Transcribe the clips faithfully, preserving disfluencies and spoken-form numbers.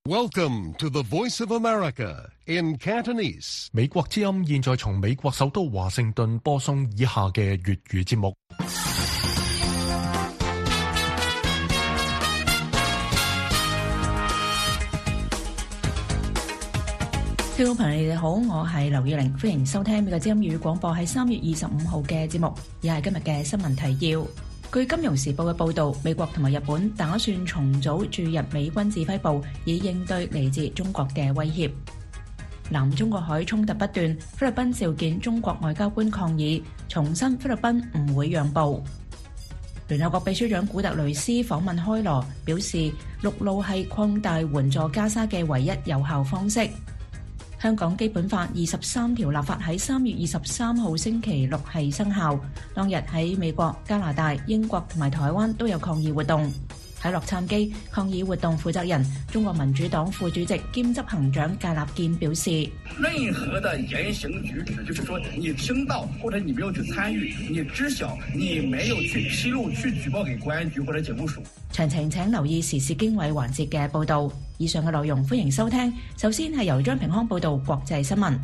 Welcome to the Voice of America in Cantonese. 美國之音現在從美國首都華盛頓播送以下嘅粵語節目。 聽眾朋友，你哋好，我係劉月玲，歡迎收聽美國之音粵語廣播喺三月二十五號嘅節目，以下係今日嘅新聞提要。據《金融時報》嘅報導，美國同埋日本打算重組駐日美軍指揮部，以應對嚟自中國嘅威脅。南中國海衝突不斷，菲律賓召見中國外交官抗議，重申菲律賓唔會讓步。聯合國秘書長古特雷斯訪問開羅，表示陸路係擴大援助加沙嘅唯一有效方式。香港基本法二十三條立法喺三月二十三號星期六係生效，當日喺美國、加拿大、英國同埋台灣都有抗議活動。喺洛杉磯，抗議活動負責人中國民主黨副主席兼執行長芥立健表示： 任何的言行舉止，就是說你聽到或者你沒有去參與，你知曉你沒有去披露、去舉報給國安局或者警務署。 詳情請留意時事經緯環節嘅報導。以上嘅內容歡迎收聽。首先係由張平康報導國際新聞。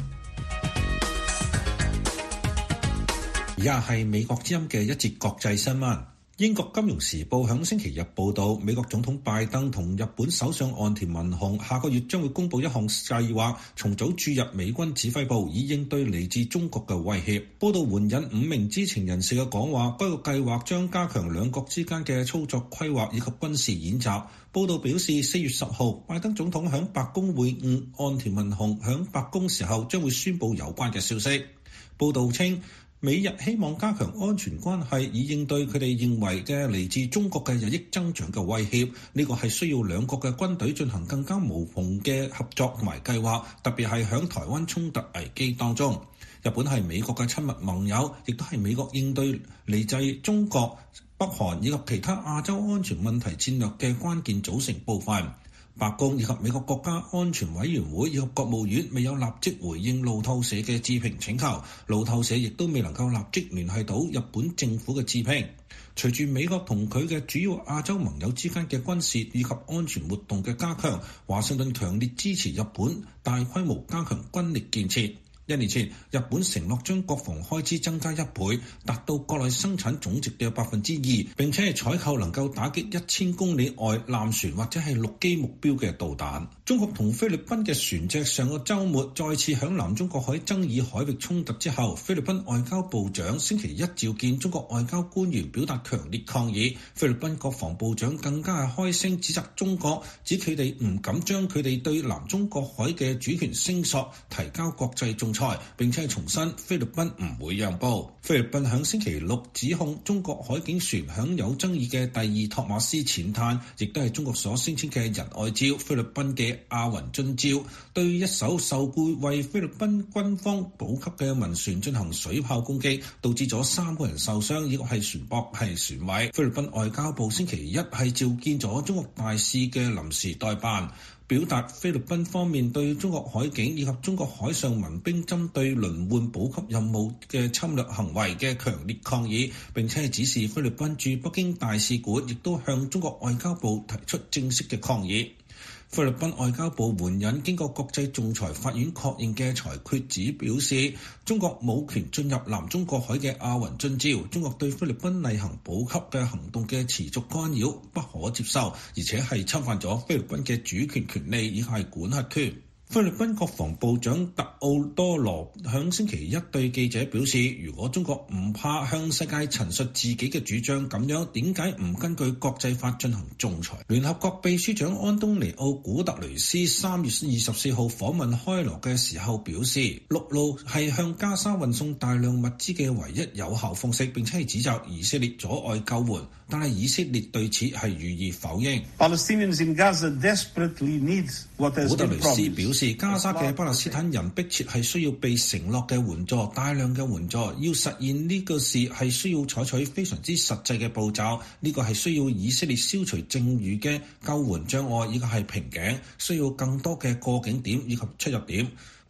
而家係美國之音嘅一節國際新聞。英國金融時報響星期日報道，美國總統拜登同日本首相岸田文雄下個月將會公布一項計劃，重組駐日美軍指揮部，以應對嚟自中國嘅威脅。報道援引五名知情人士嘅講話，該個計劃將加強兩國之間嘅操作規劃以及軍事演習。報道表示，四月十號，拜登總統響白宮會晤岸田文雄，響白宮時候將會宣布有關嘅消息。報道稱，美日希望加強安全關係，以應對佢哋認為嘅嚟自中國嘅日益增長嘅威脅。呢個係需要兩國嘅軍隊進行更加無縫嘅合作同埋計劃，特別係響台灣衝突危機當中。日本係美國嘅親密盟友，亦都係美國應對嚟自中國、北韓以及其他亞洲安全問題戰略嘅關鍵組成部分。白宮以及美國國家安全委員會以及國務院未有立即回應路透社嘅置評請求，路透社亦都未能夠立即聯繫到日本政府嘅置評。隨住美國同佢嘅主要亞洲盟友之間嘅軍事以及安全活動嘅加強，華盛頓強烈支持日本大規模加強軍力建設。一年前，日本承諾將國防開支增加一倍，達到國內生產總值嘅百分之二，並且係採購能夠打擊一千公里外艦船或者係陸基目標嘅導彈。中國同菲律賓嘅船隻上個週末再次響南中國海爭議海域衝突之後，菲律賓外交部長星期一召見中國外交官員，表達強烈抗議。菲律賓國防部長更加係開聲指責中國，指佢哋唔敢將佢哋對南中國海嘅主權聲索提交國際仲裁。並且係重申菲律賓唔會讓步。菲律賓響星期六指控中國海警船響有爭議嘅第二托馬斯淺灘，亦都係中國所聲稱嘅仁愛礁菲律賓嘅阿雲津礁，對一艘受僱為菲律賓軍方補給嘅民船進行水炮攻擊，導致咗三個人受傷，以及係船舶係損毀。菲律賓外交部星期一係召見咗中國大使嘅臨時代辦，表達菲律賓方面對中國海警以及中國海上民兵針對輪換補給任務嘅侵略行為嘅強烈抗議，並且係指示菲律賓駐北京大使館亦都向中國外交部提出正式嘅抗議。菲律賓外交部援引經過國際仲裁法院確認嘅裁決指表示，中國冇權進入南中國海嘅阿雲津礁，中國對菲律賓例行補給嘅行動嘅持續干擾不可接受，而且係侵犯咗菲律賓嘅主權權利以及係管轄權。菲律賓國防部長特奧多羅響星期一對記者表示，如果中國唔怕向世界陳述自己嘅主張，咁樣點解唔根據國際法進行仲裁？聯合國秘書長安東尼奧古特雷斯三月二十四號訪問開羅嘅時候表示，陸路係向加沙運送大量物資嘅唯一有效方式，並且係指責以色列阻礙救援，但係以色列對此係予以否認。 Palestinians in Gaza desperately need what has been promised. 古特雷斯表示，加沙嘅巴勒斯坦人迫切係需要被承諾嘅援助，大量嘅援助，要實現呢個事係需要採取非常之實際嘅步驟。呢個係需要以色列消除剩餘嘅救援障礙，以及係瓶頸，需要更多嘅過境點以及出入點。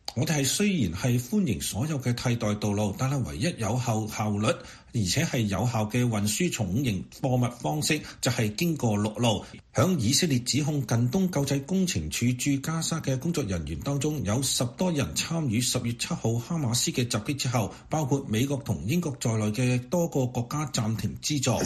我哋係雖然係歡迎所有嘅替代道路，但係唯一有效效率而且係有效嘅運輸重型貨物方式就係經過陸路。響以色列指控近東救濟工程處駐加沙嘅工作人員當中，有十多人參與十月七號哈馬斯嘅襲擊之後，包括美國同英國在內嘅多個國家暫停資助。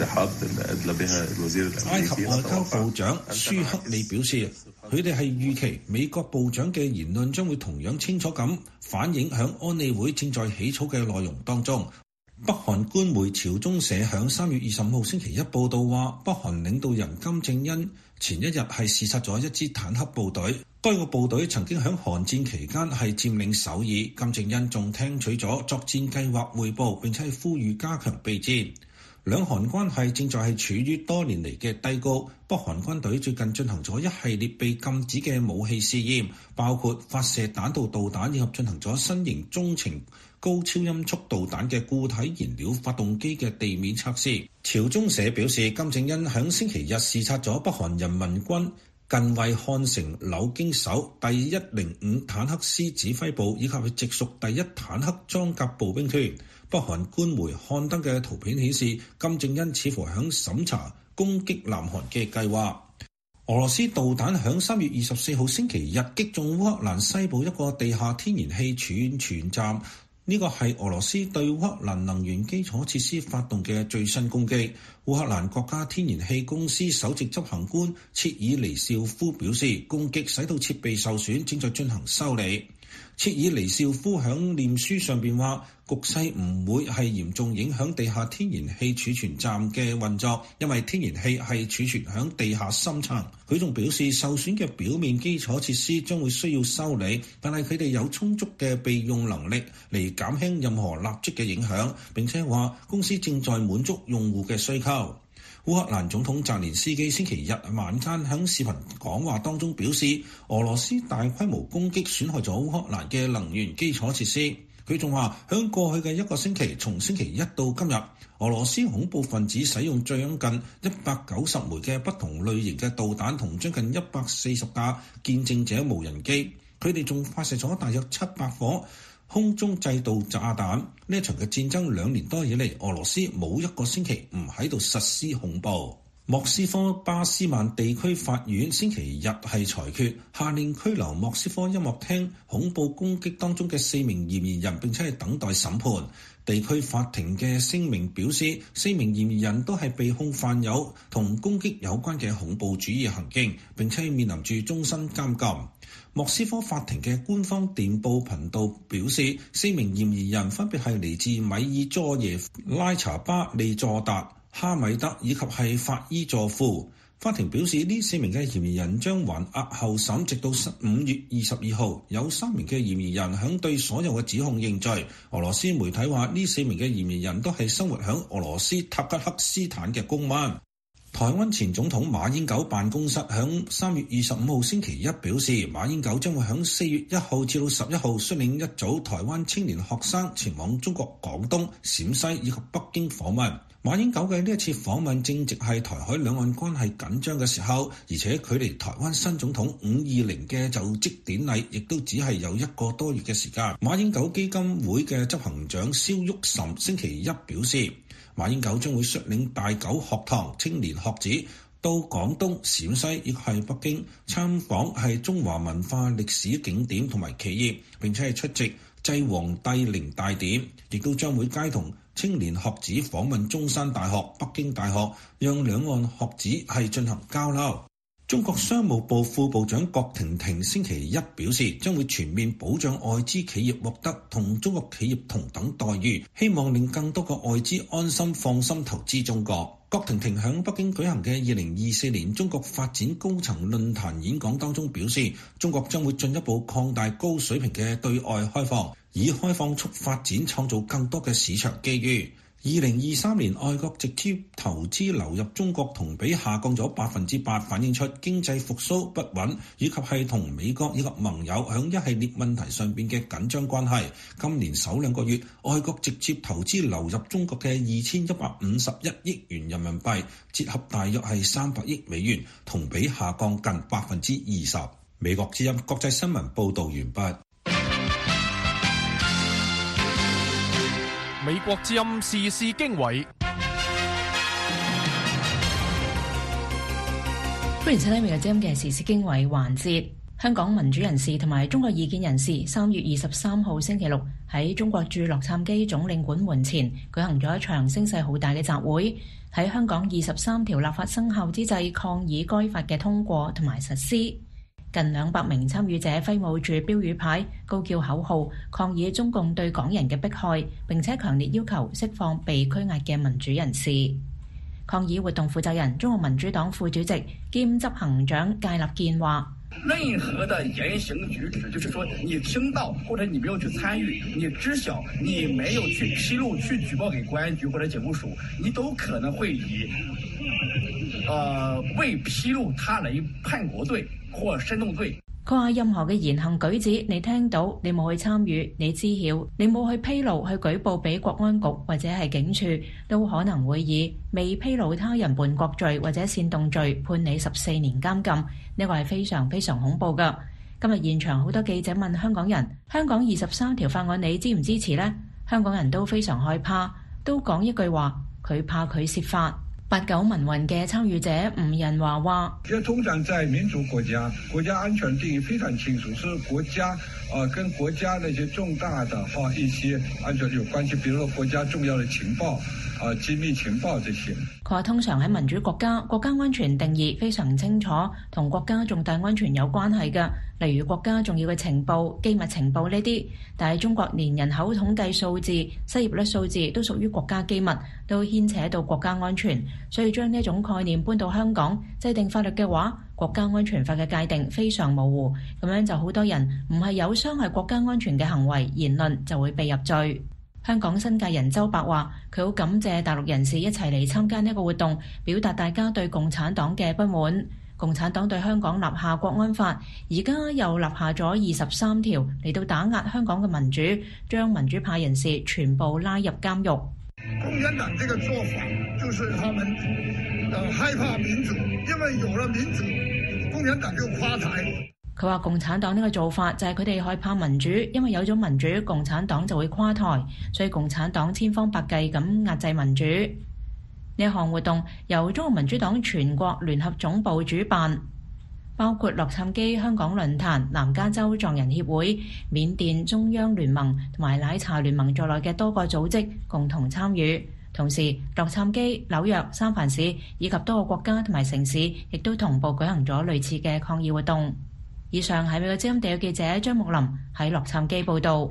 埃及外交部長舒克利表示，佢哋係預期美國部長嘅言論將會同樣清楚咁反映響安理會正在起草嘅內容當中。北韓官媒朝中社響三月二十五號星期一報道話，北韓領導人金正恩前一日係視察咗一支坦克部隊，該個部隊曾經響韓戰期間係佔領首爾。金正恩仲聽取咗作戰計劃彙報，並且係呼籲加強備戰。兩韓關係正在係處於多年嚟嘅低谷。北韓軍隊最近進行咗一系列被禁止嘅武器試驗，包括發射彈道導彈以及進行咗新型中程高超音速導彈嘅固體燃料發動機嘅地面測試。朝中社表示，金正恩響星期日視察咗北韓人民軍近衛漢城柳京首第一零五坦克師指揮部以及係直屬第一坦克裝甲步兵團。北韓官媒刊登嘅圖片顯示，金正恩似乎響審查攻擊南韓嘅計劃。俄羅斯導彈響三月二十四號星期日擊中烏克蘭西部一個地下天然氣儲存站，呢個係俄羅斯對烏克蘭能源基礎設施發動嘅最新攻擊。烏克蘭國家天然氣公司首席執行官切爾尼紹夫表示，攻擊使到設備受損，正在進行修理。切爾尼紹夫響臉書上邊話，局勢唔會係嚴重影響地下天然氣儲存站嘅運作，因為天然氣係儲存響地下深層。佢仲表示，受損嘅表面基礎設施將會需要修理，但係佢哋有充足嘅備用能力嚟減輕任何立即嘅影響。並且話公司正在滿足用戶嘅需求。烏克蘭總統澤連斯基星期日晚間喺視頻講話當中表示，俄羅斯大規模攻擊損害咗烏克蘭嘅能源基礎設施。佢仲話，喺過去嘅一個星期，從星期一到今日，俄羅斯恐怖分子使用最近一百九十枚嘅不同類型嘅導彈同將近一百四十架見證者無人機。佢哋仲發射咗大約七百顆空中製導炸彈。呢一場嘅戰爭兩年多以嚟，俄羅斯冇一個星期唔喺度實施恐怖。莫斯科巴斯曼地區法院星期日係裁決，下令拘留莫斯科音樂廳恐怖攻擊當中嘅四名嫌疑人，並且係等待審判。地區法庭嘅聲明表示，四名嫌疑人都係被控犯有同攻擊有關嘅恐怖主義行徑，並且面臨住終身監禁。莫斯科法庭嘅官方電報頻道表示，四名嫌疑人分別係嚟自米爾佐耶夫、拉查巴利佐達、哈米德以及係法伊佐夫。法庭表示，呢四名嘅嫌疑人將還押候審，直到五月二十二號。有三名嘅嫌疑人響對所有嘅指控認罪。俄羅斯媒體話，呢四名嘅嫌疑人都係生活響俄羅斯塔吉克斯坦嘅公民。台灣前總統馬英九辦公室響三月二十五號星期一表示，馬英九將會響四月一號至到十一號率領一組台灣青年學生前往中國廣東、陝西以及北京訪問。馬英九嘅呢一次訪問正值係台海兩岸關係緊張嘅時候，而且距離台灣新總統五二零嘅就職典禮亦都只係有一個多月嘅時間。馬英九基金會嘅執行長蕭旭岑星期一表示，馬英九將會率領大九學堂青年學子到廣東、陝西以及係北京參訪係中華文化歷史景點同埋企業，並且係出席祭皇帝陵大典，亦都將會偕同青年學子訪問中山大學、北京大學，讓兩岸學子係進行交流。中國商務部副部長郭婷婷星期一表示，將會全面保障外資企業獲得同中國企業同等待遇，希望令更多嘅外資安心放心投資中國。郭婷婷喺北京舉行嘅二零二四年中國發展高層論壇演講當中表示，中國將會進一步擴大高水平嘅對外開放，以開放促發展創造更多嘅市場機遇。二零二三年外國直接投資流入中國同比下降咗百分之八，反映出經濟復甦不穩，以及係同美國以及盟友響一系列問題上邊嘅緊張關係。今年首兩個月，外國直接投資流入中國嘅二千一百五十一億元人民幣，折合大約係三百億美元，同比下降近百分之二十。美國之音國際新聞報導完畢。 美國之音時事經緯， 歡迎收聽美國之音嘅時事經緯環節。香港民主人士同埋中國異見人士三月二十三號星期六喺中國駐洛杉磯總領館門前舉行咗一場聲勢好大嘅集會，喺香港二十三條立法生效之際抗議該法嘅通過同埋實施。近兩百名參與者揮舞住標語牌，高叫口號，抗議中共對港人嘅迫害，並且強烈要求釋放被拘押嘅民主人士。抗議活動負責人中國民主黨副主席兼執行長介立健話： 任何的言行舉止，就是說你聽到或者你沒有去參與，你知曉你沒有去披露、去舉報給公安局或者警務署，你都可能會以呃未披露他人叛國罪或煽動罪。 佢話任何嘅言行舉止，你聽到，你冇去參與，你知曉，你冇去披露、去舉報俾國安局或者係警署，都可能會以未披露他人叛國罪或者煽動罪判你十四年監禁。呢個係非常非常恐怖㗎。今日現場好多記者問香港人：香港二十三條法案你支唔支持呢？香港人都非常害怕，都講一句話：佢怕佢涉法。八九民運嘅參與者吳仁華話： 其實通常在民主國家，國家安全定義非常清楚，是國家啊、呃、跟國家那些重大的哈一些安全有關係，比如說國家重要的情報啊、呃、機密情報這些。 佢話通常喺民主國家，國家安全定義非常清楚，同國家重大安全有關係嘅，例如國家重要嘅情報、機密情報呢啲。但係中國連人口統計數字、失業率數字都屬於國家機密，都牽扯到國家安全，所以將呢種概念搬到香港制定法律嘅話，國家安全法嘅界定非常模糊，咁樣就好多人唔係有傷害國家安全嘅行為言論就會被入罪。香港新界人周伯話：佢好感謝大陸人士一齊嚟參加呢個活動，表達大家對共產黨嘅不滿。共產黨對香港立下國安法，而家又立下咗二十三條嚟到打壓香港嘅民主，將民主派人士全部拉入監獄。 共產黨這個做法就是他們呃害怕民主，因為有了民主，共產黨就垮台。 佢話共產黨呢個做法就係佢哋害怕民主，因為有咗民主，共產黨就會垮台，所以共產黨千方百計咁壓制民主。呢一項活動由中國民主黨全國聯合總部主辦，包括洛杉磯香港論壇、南加州藏人協會、緬甸中央聯盟同埋奶茶聯盟在內嘅多個組織共同參與。同時，洛杉磯、紐約、三藩市以及多個國家同埋城市亦都同步舉行咗類似嘅抗議活動。以上係美國之音地嘅記者張木林喺洛杉磯報道。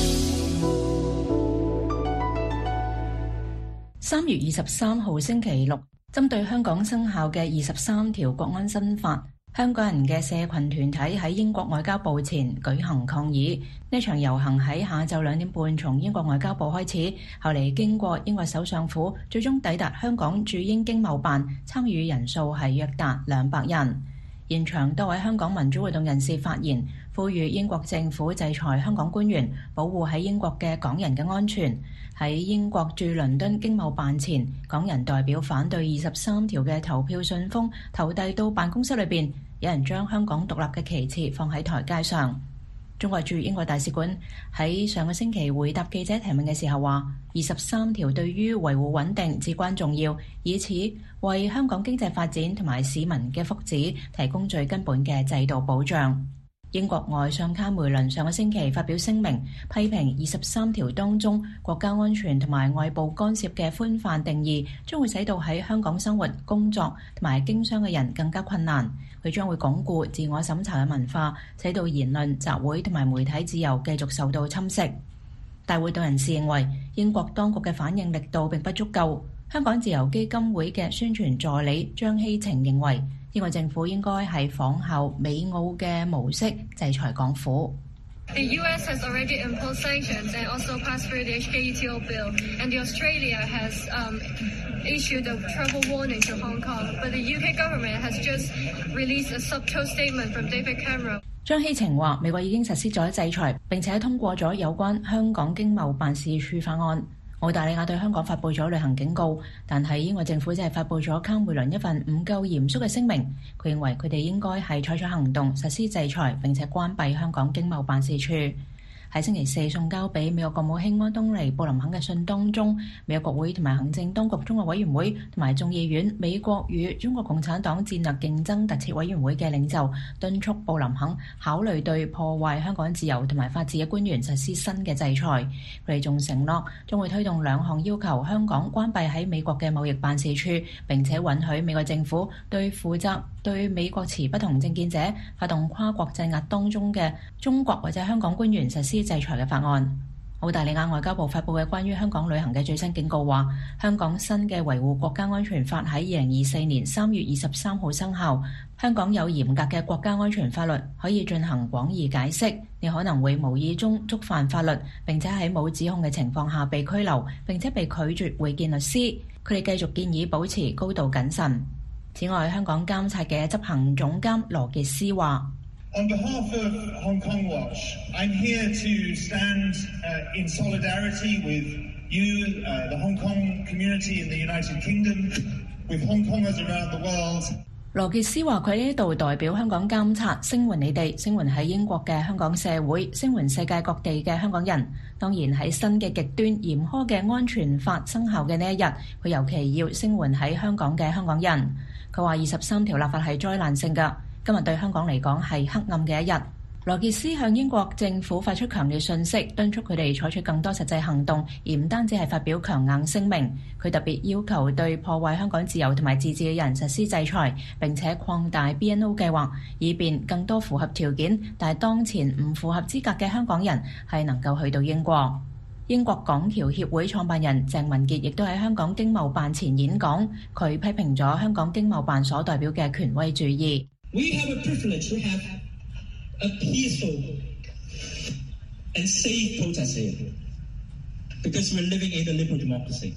三月二十三號星期六，針對香港生效嘅二十三條國安新法，香港人嘅社群團體喺英國外交部前舉行抗議。呢場遊行喺下晝兩點半從英國外交部開始，後嚟經過英國首相府，最終抵達香港駐英經貿辦，參與人數係約達兩百人。現場多位香港民主活動人士發言，呼籲英國政府制裁香港官員，保護喺英國嘅港人嘅安全。喺英國駐倫敦經貿辦前，港人代表反對二十三條嘅投票信封投遞到辦公室裏邊，有人將香港獨立嘅旗幟放喺台階上。中國駐英國大使館喺上個星期回答記者提問嘅時候話，二十三條對於維護穩定至關重要，以此為香港經濟發展同埋市民嘅福祉提供最根本嘅制度保障。英國外相卡梅倫上個星期發表聲明，批評二十三條當中國家安全同埋外部干涉嘅寬泛定義，將會使到喺香港生活、工作同埋經商嘅人更加困難。佢將會鞏固自我審查嘅文化，使到言論、集會同埋媒體自由繼續受到侵蝕。大會人士認為，英國當局嘅反應力度並不足夠。香港自由基金會嘅宣傳助理張希晴認為，英國政府應該係仿效美澳嘅模式制裁港府。 The U S has already imposed sanctions and also passed through the H K E T O bill, and the Australia has um, issued a travel warning to Hong Kong, but the U K government has just released a subtle statement from David Cameron. 張希晴話：美國已經實施咗制裁，並且通過咗有關香港經貿辦事處法案。澳大利亞對香港發布咗旅行警告，但係英國政府只係發布咗卡梅倫一份唔夠嚴肅嘅聲明。佢認為佢哋應該係採取行動實施制裁，並且關閉香港經貿辦事處。 喺星期四送交俾美國國務卿安東尼布林肯嘅信當中，美國國會同埋行政當局中國委員會同埋眾議院美國與中國共產黨戰略競爭特設委員會嘅領袖敦促布林肯考慮對破壞香港自由同埋法治嘅官員實施新嘅制裁。佢哋仲承諾將會推動兩項要求香港關閉喺美國嘅貿易辦事處，並且允許美國政府對負責對美國持不同政見者發動跨國鎮壓當中嘅中國或者香港官員實施制裁嘅法案。澳大利亞外交部發布嘅關於香港旅行嘅最新警告話，香港新嘅維護國家安全法喺二零二四年三月二十三號生效。香港有嚴格嘅國家安全法律，可以進行廣義解釋。你可能會無意中觸犯法律，並且喺冇指控嘅情況下被拘留，並且被拒絕會見律師。佢哋繼續建議保持高度謹慎。此外，香港監察嘅執行總監羅傑斯話 ：On behalf of Hong Kong Watch, I'm here to stand uh, in solidarity with you, uh, the Hong Kong community in the United Kingdom, with Hong Kongers around the world. 羅傑斯話：佢喺呢度代表香港監察，聲援你哋，聲援喺英國嘅香港社會，聲援世界各地嘅香港人。當然喺新嘅極端嚴苛嘅安全法生效嘅呢一日，佢尤其要聲援喺香港嘅香港人。佢話：二十三條立法係災難性㗎，今日對香港嚟講係黑暗嘅一日。羅傑斯向英國政府發出強烈訊息，敦促佢哋採取更多實際行動，而唔單止係發表強硬聲明。佢特別要求對破壞香港自由同埋自治嘅人實施制裁，並且擴大 B N O 計劃，以便更多符合條件但係當前唔符合資格嘅香港人係能夠去到英國。英國港僑協會創辦人鄭文傑亦都喺香港經貿辦前演講，佢批評咗香港經貿辦所代表嘅權威主義。 We have a privilege to have a peaceful and safe protest here, because we're living in a liberal democracy.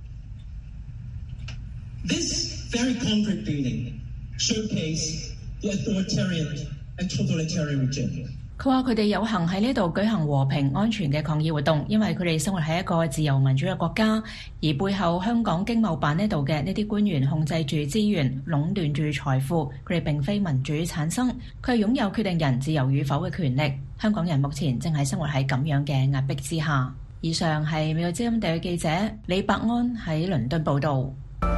This very concrete building showcases the authoritarian and totalitarian regime. 佢話：佢哋有幸喺呢度舉行和平安全嘅抗議活動，因為佢哋生活喺一個自由民主嘅國家，而背後香港經貿辦呢度嘅呢啲官員控制住資源，壟斷住財富，佢哋並非民主產生，佢係擁有決定人自由與否嘅權力。香港人目前正係生活喺咁樣嘅壓迫之下。以上係美國之音地嘅記者李伯安喺倫敦報導。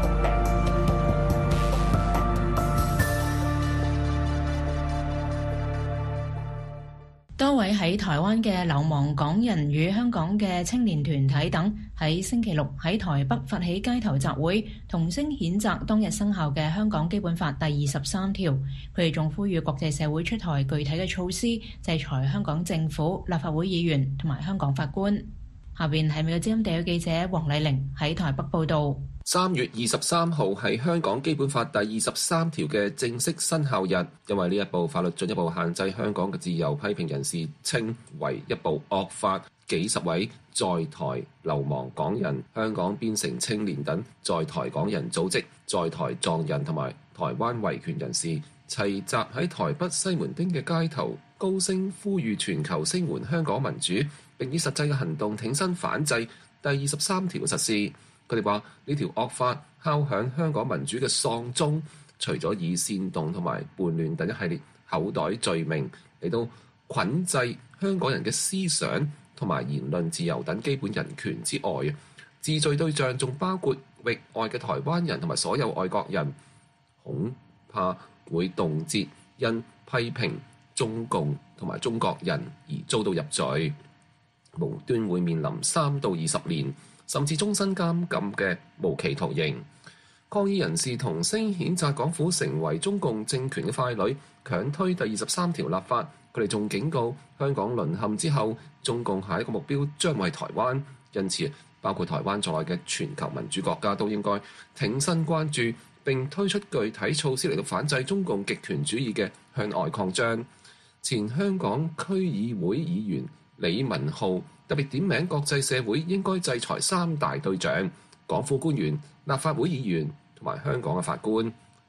多位喺台灣嘅流亡港人與香港嘅青年團體等喺星期六喺台北發起街頭集會，同聲譴責當日生效嘅香港基本法第二十三條。佢哋仲呼籲國際社會出台具體嘅措施，制裁香港政府、立法會議員同埋香港法官。下邊係美國之音地區記者黃麗玲喺台北報導。 三月二十三號係香港基本法第二十三條嘅正式生效日，因為呢一部法律進一步限制香港嘅自由批評人士，稱為一部惡法。幾十位在台流亡港人、香港邊城青年等在台港人組織、在台藏人同埋台灣維權人士齊集喺台北西門町嘅街頭，高聲呼籲全球聲援香港民主，並以實際嘅行動挺身反制第二十三條嘅實施。佢哋話呢條惡法敲響香港民主嘅喪鐘，除咗以煽動同埋叛亂等一系列口袋罪名嚟到捆制香港人嘅思想同埋言論自由等基本人權之外，治罪對象仲包括域外嘅台灣人同埋所有外國人，恐怕會動輒因批評中共同埋中國人而遭到入罪，無端會面臨三到二十年甚至終身監禁嘅無期徒刑。抗議人士同聲譴責港府成為中共政權嘅傀儡，強推第二十三條立法。佢哋仲警告香港淪陷之後，中共下一個目標將會係台灣，因此包括台灣在內嘅全球民主國家都應該挺身關注，並推出具體措施嚟到反制中共極權主義嘅向外擴張。前香港區議會議員李文浩特別點名國際社會應該制裁三大對象：港府官員、立法會議員同埋香港嘅法官。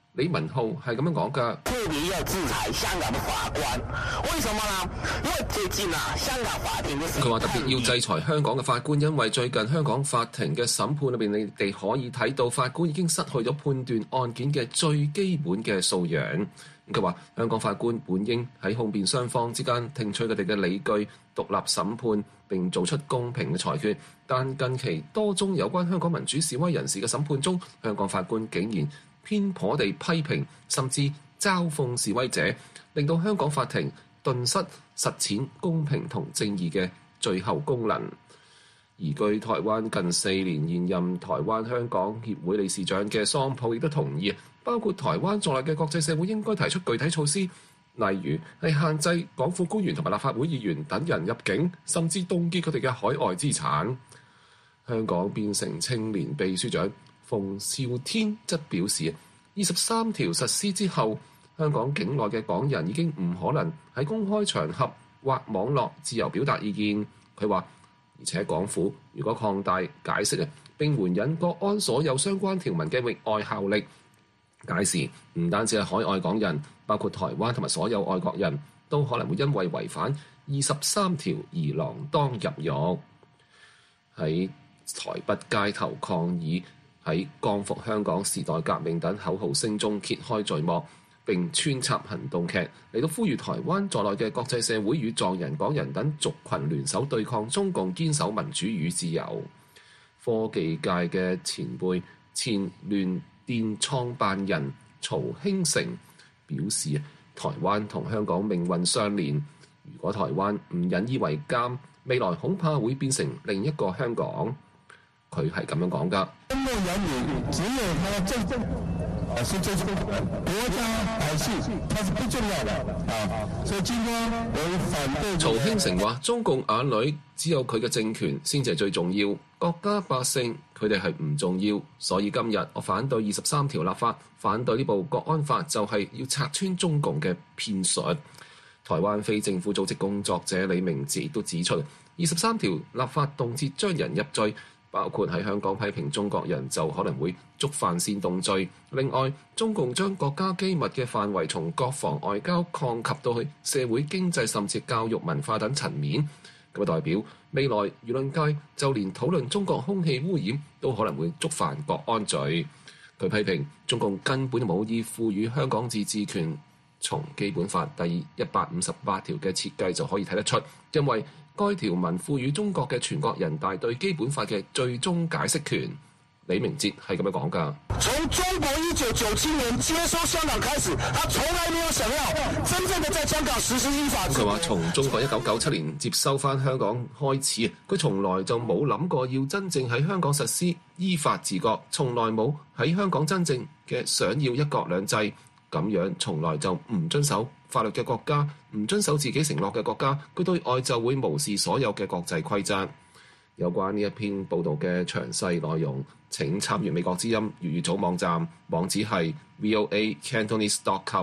李文浩係咁樣講㗎。 特別要制裁香港嘅法官，為什麼呢？因為最近啊，香港法庭嘅佢話特別要制裁香港嘅法官，因為最近香港法庭嘅審判裏邊，你哋可以睇到法官已經失去咗判斷案件嘅最基本嘅素養。佢話香港法官本應喺控辯雙方之間聽取佢哋嘅理據，獨立審判並做出公平嘅裁決。但近期多宗有關香港民主示威人士嘅審判中，香港法官竟然偏頗地批評甚至嘲諷示威者，令到香港法庭頓失實踐公平同正義嘅最後功能。而據台灣近四年現任台灣香港協會理事長嘅桑普亦都同意，包括台灣在內嘅國際社會應該提出具體措施，例如係限制港府官員同埋立法會議員等人入境，甚至凍結佢哋嘅海外資產。香港變成青年秘書長馮兆天則表示，二十三條實施之後，香港境內嘅港人已經唔可能喺公開場合或網絡自由表達意見。佢話，而且港府如果擴大解釋啊，並援引國安所有相關條文嘅域外效力，屆時唔單止係海外港人，包括台灣同埋所有外國人都可能會因為違反二十三條而鋃鐺入獄。喺台北街頭抗議，喺光復香港、時代革命等口號聲中揭開序幕，並穿插行動劇嚟到呼籲台灣在內嘅國際社會與藏人、港人等族群聯手對抗中共，堅守民主與自由。科技界嘅前輩前聯電創辦人曹興誠表示，台灣同香港命運相連，如果台灣唔引以為鑑，未來恐怕會變成另一個香港。佢係咁樣講㗎。中共人民只有他的政政啊，是最重要的，國家百姓它是不重要的啊。所以今天我反對。曹興誠話：中共眼裏只有佢嘅政權先至係最重要，國家百姓佢哋係唔重要。所以今日我反對二十三條立法，反對呢部國安法，就係要拆穿中共嘅騙術。台灣非政府組織工作者李明哲亦都指出，二十三條立法動輒將人入罪。包括喺香港批評中國人就可能會觸犯煽動罪。另外，中共將國家機密嘅範圍從國防外交擴及到去社會經濟甚至教育文化等層面，咁代表未來輿論界就連討論中國空氣污染都可能會觸犯國安罪。佢批評中共根本冇意賦予香港自治權，從基本法第一百五十八條嘅設計就可以睇得出，因為該條文賦予中國嘅全國人大對基本法嘅最終解釋權。李明哲係咁樣講㗎。從中國一九九七年接收香港開始，他從來沒有想要真正的在香港實施依法。佢話從中國一九九七年接收返香港開始，佢從來就冇諗過要真正喺香港實施依法治國，從來冇喺香港真正嘅想要一國兩制。咁樣從來就唔遵守法律嘅國家，唔遵守自己承諾嘅國家，佢對外就會無視所有嘅國際規則。有關呢一篇報導嘅詳細內容，請參閱美國之音粵語組網站，網址係 v o a cantonese dot com。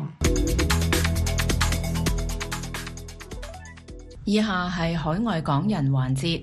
以下係海外港人環節。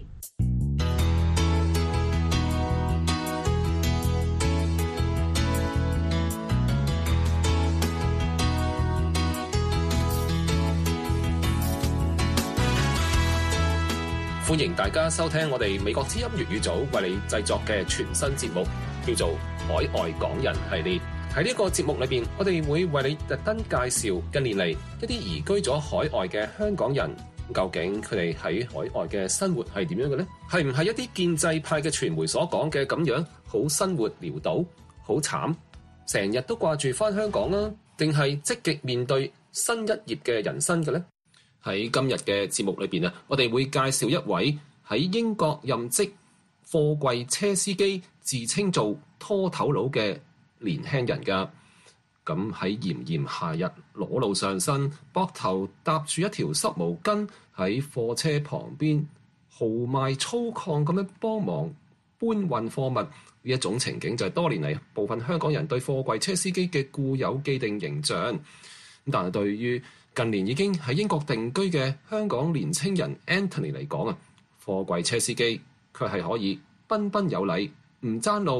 歡迎大家收聽我哋美國之音粵語組為你製作嘅全新節目，叫做《海外港人系列》。喺呢個節目裏邊，我哋會為你特登介紹近年嚟一啲移居咗海外嘅香港人，究竟佢哋喺海外嘅生活係點樣嘅呢？係唔係一啲建制派嘅傳媒所講嘅咁樣，好生活潦倒、好慘，成日都掛住返香港啊？定係積極面對新一頁嘅人生嘅呢？喺今日嘅節目裏邊啊，我哋會介紹一位喺英國任職貨櫃車司機，自稱做拖頭佬嘅年輕人㗎。咁喺炎炎夏日裸露上身，膊頭搭住一條濕毛巾，喺貨車旁邊豪邁粗獷咁樣幫忙搬運貨物，呢一種情景就係多年嚟部分香港人對貨櫃車司機嘅固有既定形象。但係對於近年已經喺英國定居嘅香港年青人 Anthony 嚟講啊，貨櫃車司機卻係可以彬彬有禮，唔爭路，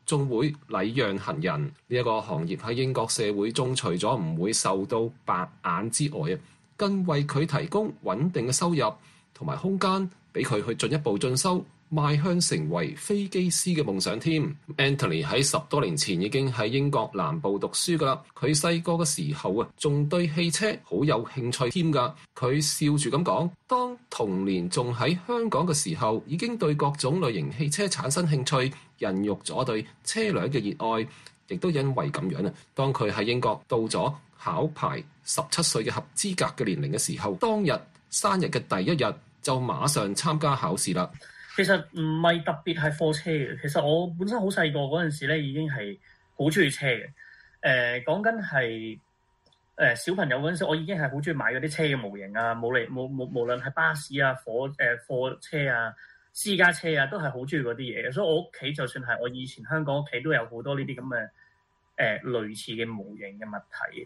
仲會禮讓行人。呢、這、一個行業喺英國社會中，除咗唔會受到白眼之外啊，更為佢提供穩定嘅收入同埋空間，俾佢去進一步進修，邁向成為飛機師嘅夢想添。Anthony 喺十多年前已經喺英國南部讀書噶啦。佢細個嘅時候啊，仲對汽車好有興趣添噶。佢笑住咁講，當童年仲喺香港嘅時候，已經對各種類型汽車產生興趣，孕育咗對車輛嘅熱愛。亦都因為咁樣啊，當佢喺英國到咗考牌十七歲嘅合資格嘅年齡嘅時候，當日生日嘅第一日就馬上參加考試啦。 其實唔係特別係貨車嘅，其實我本身好細個嗰陣時咧，已經係好中意車嘅。誒、呃，講緊係誒小朋友嗰陣時，我已經係好中意買嗰啲車嘅模型啊，無論無無無論係巴士啊、火誒、呃、貨車啊、私家車啊，都係好中意嗰啲嘢。所以我屋企就算係我以前香港屋企都有好多呢啲咁嘅誒類似嘅模型嘅物體。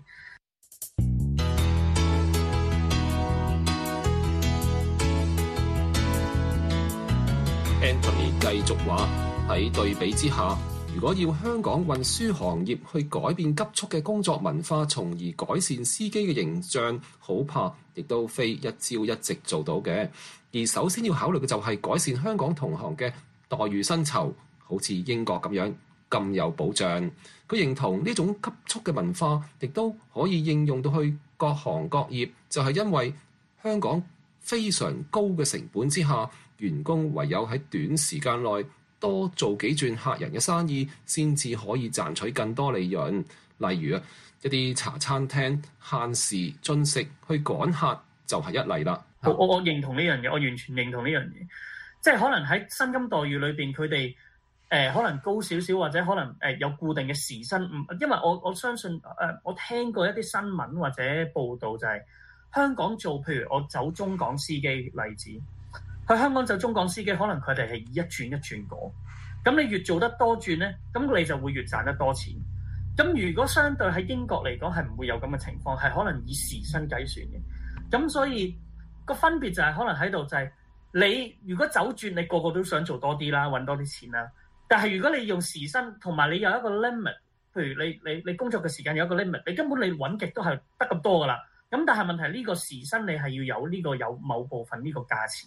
Anthony 繼續話，喺對比之下，如果要香港運輸行業去改變急速嘅工作文化，從而改善司機嘅形象，好怕亦都非一朝一夕做到嘅。而首先要考慮嘅就係改善香港同行嘅待遇薪酬，好似英國咁樣咁有保障。佢認同呢種急速嘅文化，亦都可以應用到去各行各業，就係因為香港非常高嘅成本之下，員工唯有喺短時間內多做幾轉客人嘅生意，先至可以賺取更多利潤。例如啊，一啲茶餐廳限時進食去趕客就係一例啦。 我我我認同呢樣嘢，我完全認同呢樣嘢。即係可能喺薪金待遇裏邊，佢哋誒可能高少少，或者可能誒、呃、有固定嘅時薪。唔，因為我我相信誒、呃，我聽過一啲新聞或者報道、就係，就係香港做，譬如我走中港司機例子。去香港走中港司機，可能佢哋係以一轉一轉過。咁你越做得多轉咧，咁你就會越賺得多錢。咁如果相對喺英國嚟講，係唔會有咁嘅情況，係可能以時薪計算嘅。咁所以個分別就係可能喺度就係、是、你如果走轉，你個個都想做多啲啦，揾多啲錢啦。但係如果你用時薪，同埋你有一個 limit，譬如你你你工作嘅時間有一個 limit，你根本你揾極都係得咁多噶啦。咁但係問題呢、這個時薪你係要有呢、這個有某部分呢個價錢。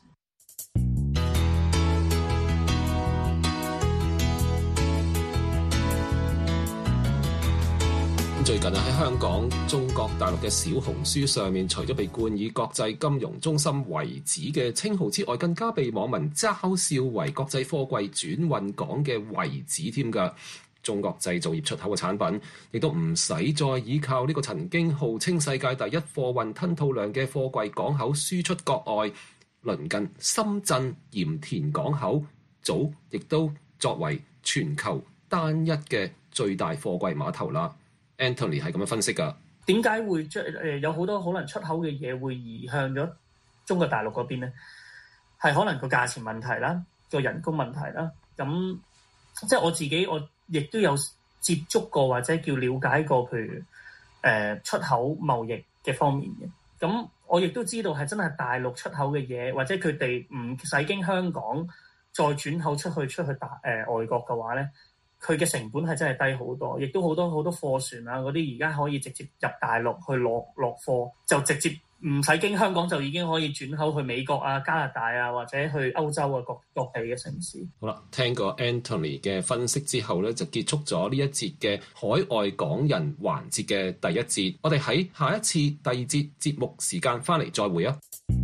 最近喺香港中國大陸嘅小紅書上面，除咗被冠以國際金融中心遺址嘅稱號之外，更加被網民嘲笑為國際貨櫃轉運港嘅遺址添㗎。中國製造業出口嘅產品，亦都唔使再依靠呢個曾經號稱世界第一貨運吞吐量嘅貨櫃港口輸出國外。鄰近深圳鹽田港口，早亦都作為全球單一嘅最大貨櫃碼頭啦。Anthony 係咁樣分析㗎。 點解會將誒有好多可能出口嘅嘢會移向咗中國大陸嗰邊咧？係可能個價錢問題啦，個人工問題啦。咁即係我自己，我亦都有接觸過或者叫了解過，譬如誒、呃、出口貿易嘅方面嘅。咁我亦都知道係真係大陸出口嘅嘢，或者佢哋唔使經香港再轉口出去出去大誒、呃、外國嘅話咧。佢嘅成本係真係低好多，亦都好多好多貨船啊嗰啲而家可以直接入大陸去落落貨，就直接唔使經香港就已經可以轉口去美國啊、加拿大啊或者去歐洲啊各各地嘅城市。 好啦，聽過 Anthony 嘅分析之後咧，就結束咗呢一節嘅海外港人環節嘅第一節。我哋喺下一次第二節節目時間翻嚟再會啊！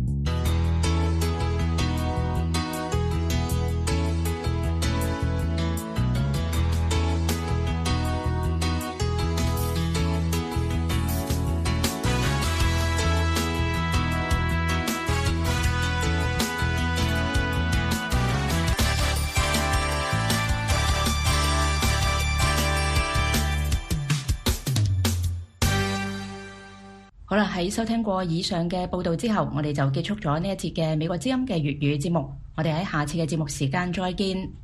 好啦，喺收聽過以上嘅報道之後，我哋就結束咗呢一節嘅美國之音嘅粵語節目。我哋喺下次嘅節目時間再見。